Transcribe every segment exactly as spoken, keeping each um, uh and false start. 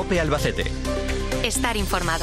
COPE Albacete. Estar informado.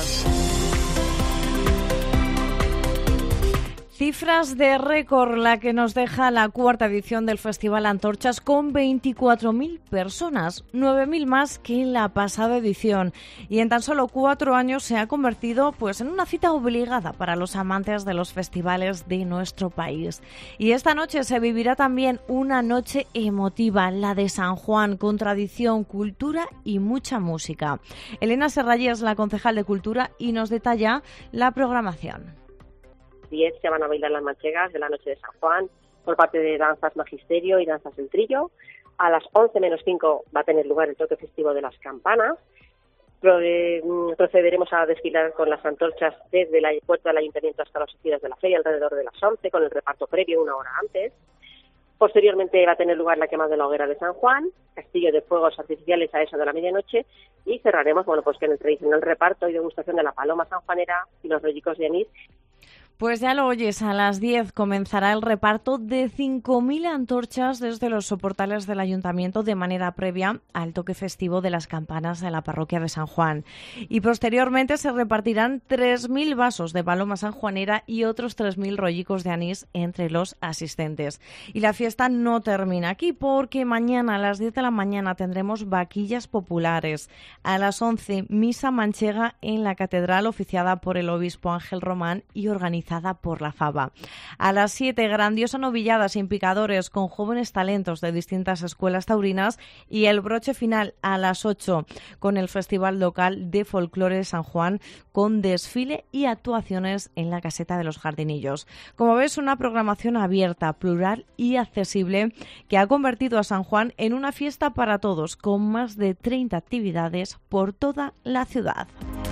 Cifras de récord la que nos deja la cuarta edición del Festival Antorchas con veinticuatro mil personas, nueve mil más que en la pasada edición. Y en tan solo cuatro años se ha convertido pues, en una cita obligada para los amantes de los festivales de nuestro país. Y esta noche se vivirá también una noche emotiva, la de San Juan, con tradición, cultura y mucha música. Elena Serrallé es la concejal de Cultura y nos detalla la programación. diez se van a bailar las manchegas de la noche de San Juan por parte de Danzas Magisterio y Danzas del Trillo. A las once menos cinco va a tener lugar el toque festivo de las campanas. Procederemos a desfilar con las antorchas desde la puerta del Ayuntamiento hasta las oficinas de la feria alrededor de las once, con el reparto previo una hora antes. Posteriormente va a tener lugar la quema de la hoguera de San Juan, castillo de fuegos artificiales a eso de la medianoche, y cerraremos bueno pues con el tradicional reparto y degustación de la paloma sanjuanera y los rollicos de anís. Pues ya lo oyes, a las diez comenzará el reparto de cinco mil antorchas desde los soportales del Ayuntamiento de manera previa al toque festivo de las campanas de la parroquia de San Juan. Y posteriormente se repartirán tres mil vasos de paloma sanjuanera y otros tres mil rollicos de anís entre los asistentes. Y la fiesta no termina aquí porque mañana a las diez de la mañana tendremos vaquillas populares. A las once, misa manchega en la catedral oficiada por el obispo Ángel Román y organizada por la Faba. A las siete, grandiosa novillada sin picadores con jóvenes talentos de distintas escuelas taurinas y el broche final a las ocho con el Festival Local de Folclore San Juan con desfile y actuaciones en la Caseta de los Jardinillos. Como ves, una programación abierta, plural y accesible que ha convertido a San Juan en una fiesta para todos con más de treinta actividades por toda la ciudad.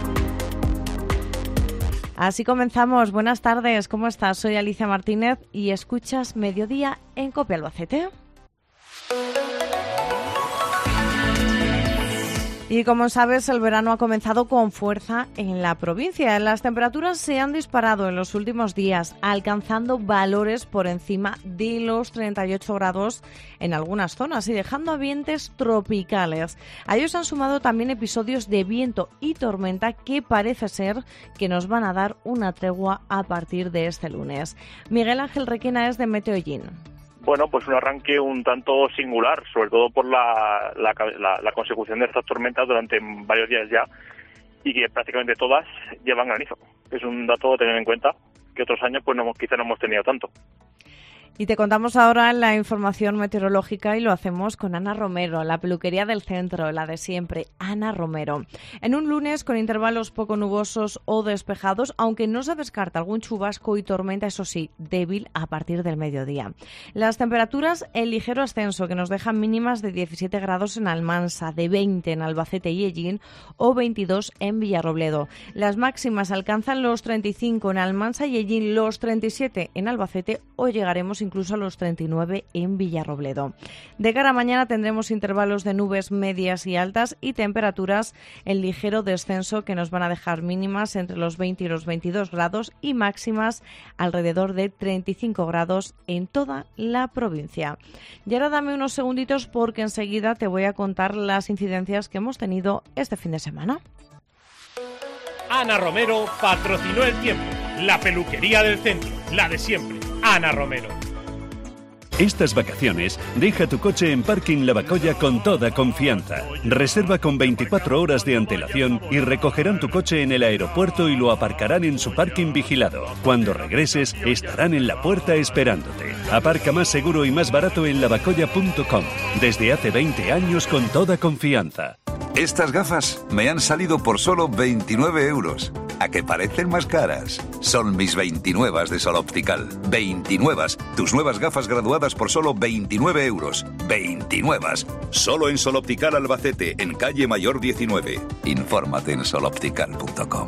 Así comenzamos. Buenas tardes, ¿cómo estás? Soy Alicia Martínez y escuchas Mediodía en COPE Albacete. Y como sabes, el verano ha comenzado con fuerza en la provincia. Las temperaturas se han disparado en los últimos días, alcanzando valores por encima de los treinta y ocho grados en algunas zonas y dejando ambientes tropicales. A ellos han sumado también episodios de viento y tormenta que parece ser que nos van a dar una tregua a partir de este lunes. Miguel Ángel Requena es de Meteollín. Bueno, pues un arranque un tanto singular, sobre todo por la, la, la, la consecución de estas tormentas durante varios días ya, y que prácticamente todas llevan granizo. Es un dato a tener en cuenta, que otros años pues no, quizá no hemos tenido tanto. Y te contamos ahora la información meteorológica y lo hacemos con Ana Romero, la peluquería del centro, la de siempre, Ana Romero. En un lunes con intervalos poco nubosos o despejados, aunque no se descarta algún chubasco y tormenta, eso sí, débil a partir del mediodía. Las temperaturas en ligero ascenso, que nos dejan mínimas de diecisiete grados en Almansa, de veinte en Albacete y Ellín o veintidós en Villarrobledo. Las máximas alcanzan los treinta y cinco en Almansa y Ellín, los treinta y siete en Albacete o llegaremos incluso a los treinta y nueve en Villarrobledo. De cara a mañana tendremos intervalos de nubes medias y altas y temperaturas en ligero descenso que nos van a dejar mínimas entre los veinte y los veintidós grados y máximas alrededor de treinta y cinco grados en toda la provincia. Y ahora dame unos segunditos porque enseguida te voy a contar las incidencias que hemos tenido este fin de semana. Ana Romero patrocinó el tiempo. La peluquería del centro, la de siempre. Ana Romero. Estas vacaciones, deja tu coche en Parking Lavacolla con toda confianza. Reserva con veinticuatro horas de antelación y recogerán tu coche en el aeropuerto y lo aparcarán en su parking vigilado. Cuando regreses, estarán en la puerta esperándote. Aparca más seguro y más barato en lavacolla punto com. Desde hace veinte años con toda confianza. Estas gafas me han salido por solo veintinueve euros. ¿A que parecen más caras? Son mis veintinuevas de Sol Optical. veintinuevas. Tus nuevas gafas graduadas por solo veintinueve euros. veintinuevas. Solo en Sol Optical Albacete, en calle Mayor diecinueve. Infórmate en sol optical punto com.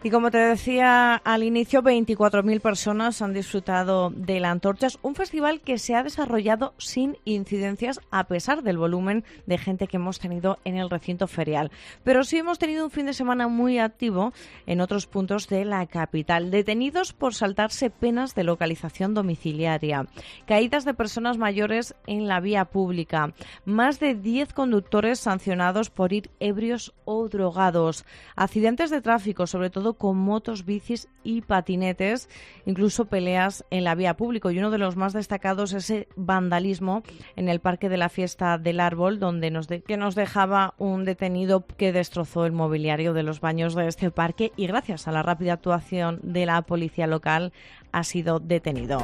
Y como te decía al inicio, veinticuatro mil personas han disfrutado de la Antorchas, un festival que se ha desarrollado sin incidencias a pesar del volumen de gente que hemos tenido en el recinto ferial. Pero sí hemos tenido un fin de semana muy activo en otros puntos de la capital. Detenidos por saltarse penas de localización domiciliaria, caídas de personas mayores en la vía pública, más de diez conductores sancionados por ir ebrios o drogados, accidentes de tráfico, sobre todo con motos, bicis y patinetes, incluso peleas en la vía pública. Y uno de los más destacados es ese vandalismo en el Parque de la Fiesta del Árbol, donde nos de, que nos dejaba un detenido que destrozó el mobiliario de los baños de este parque y gracias a la rápida actuación de la policía local ha sido detenido.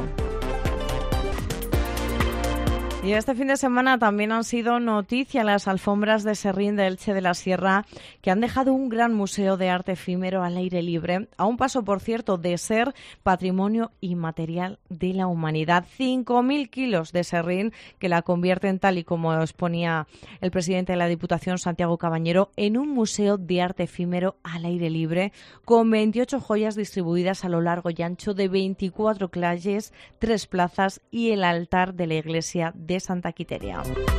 Y este fin de semana también han sido noticia las alfombras de Serrín de Elche de la Sierra, que han dejado un gran museo de arte efímero al aire libre, a un paso, por cierto, de ser patrimonio inmaterial de la humanidad. cinco mil kilos de serrín que la convierten, tal y como exponía el presidente de la Diputación, Santiago Cabañero, en un museo de arte efímero al aire libre, con veintiocho joyas distribuidas a lo largo y ancho de veinticuatro calles, tres plazas y el altar de la iglesia de Santa Quiteria.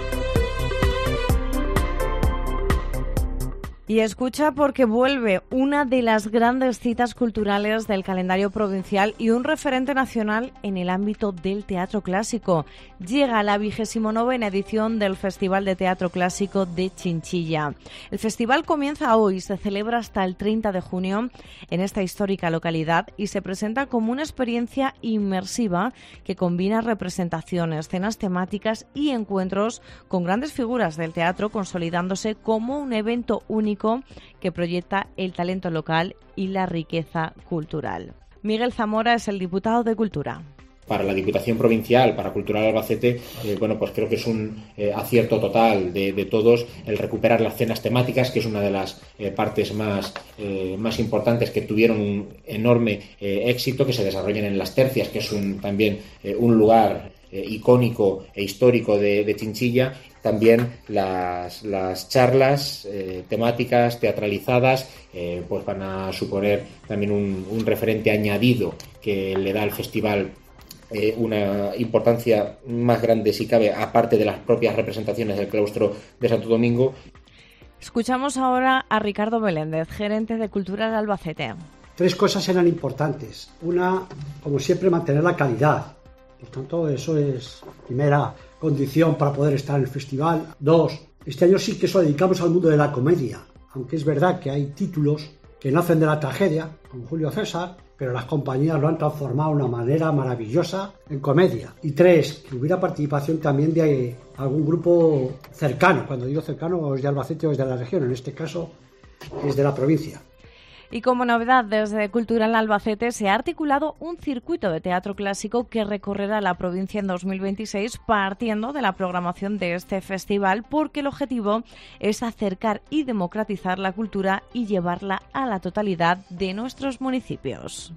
Y escucha, porque vuelve una de las grandes citas culturales del calendario provincial y un referente nacional en el ámbito del teatro clásico. Llega la vigésimo novena edición del Festival de Teatro Clásico de Chinchilla. El festival comienza hoy, se celebra hasta el treinta de junio en esta histórica localidad y se presenta como una experiencia inmersiva que combina representaciones, escenas temáticas y encuentros con grandes figuras del teatro, consolidándose como un evento único que proyecta el talento local y la riqueza cultural. Miguel Zamora es el diputado de Cultura. Para la Diputación Provincial, para Cultural Albacete, eh, bueno, pues creo que es un eh, acierto total de, de todos el recuperar las cenas temáticas, que es una de las eh, partes más, eh, más importantes, que tuvieron un enorme eh, éxito, que se desarrollen en las tercias, que es un, también eh, un lugar eh, icónico e histórico de, de Chinchilla. También las, las charlas eh, temáticas, teatralizadas, eh, pues van a suponer también un, un referente añadido que le da al festival eh, una importancia más grande, si cabe, aparte de las propias representaciones del claustro de Santo Domingo. Escuchamos ahora a Ricardo Beléndez, gerente de Cultura de Albacete. Tres cosas eran importantes. Una, como siempre, mantener la calidad. Por tanto, eso es primera condición para poder estar en el festival. Dos, este año sí que eso dedicamos al mundo de la comedia, aunque es verdad que hay títulos que nacen de la tragedia, como Julio César, pero las compañías lo han transformado de una manera maravillosa en comedia. Y tres, que hubiera participación también de algún grupo cercano. Cuando digo cercano, es de Albacete o es de la región, en este caso es de la provincia. Y como novedad, desde Cultural Albacete se ha articulado un circuito de teatro clásico que recorrerá la provincia en dos mil veintiséis, partiendo de la programación de este festival, porque el objetivo es acercar y democratizar la cultura y llevarla a la totalidad de nuestros municipios.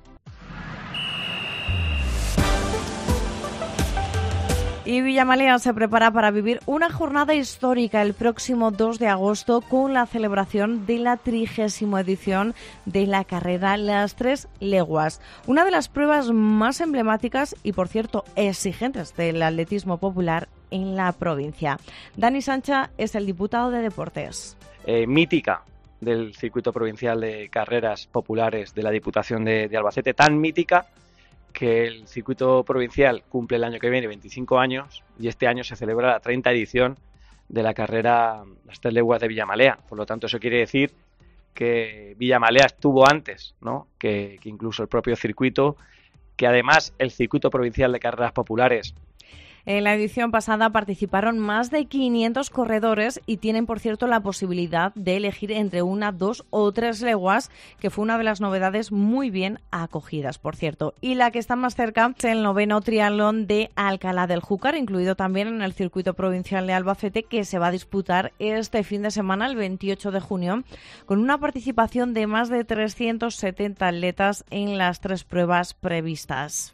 Y Villamalea se prepara para vivir una jornada histórica el próximo dos de agosto con la celebración de la trigésima edición de la carrera Las Tres Leguas, una de las pruebas más emblemáticas y, por cierto, exigentes del atletismo popular en la provincia. Dani Sancha es el diputado de Deportes. Eh, mítica del circuito provincial de carreras populares de la Diputación de, de Albacete, tan mítica que el circuito provincial cumple el año que viene veinticinco años y este año se celebra la treinta edición de la carrera Las Tres Leguas de Villamalea. Por lo tanto, eso quiere decir que Villamalea estuvo antes, ¿no?, que, que incluso el propio circuito, que además el circuito provincial de carreras populares. En la edición pasada participaron más de quinientos corredores y tienen, por cierto, la posibilidad de elegir entre una, dos o tres leguas, que fue una de las novedades muy bien acogidas, por cierto. Y la que está más cerca es el noveno triatlón de Alcalá del Júcar, incluido también en el circuito provincial de Albacete, que se va a disputar este fin de semana, el veintiocho de junio, con una participación de más de trescientos setenta atletas en las tres pruebas previstas.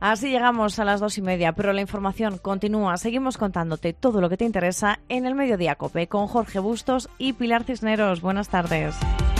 Así llegamos a las dos y media, pero la información continúa. Seguimos contándote todo lo que te interesa en el Mediodía COPE con Jorge Bustos y Pilar Cisneros. Buenas tardes.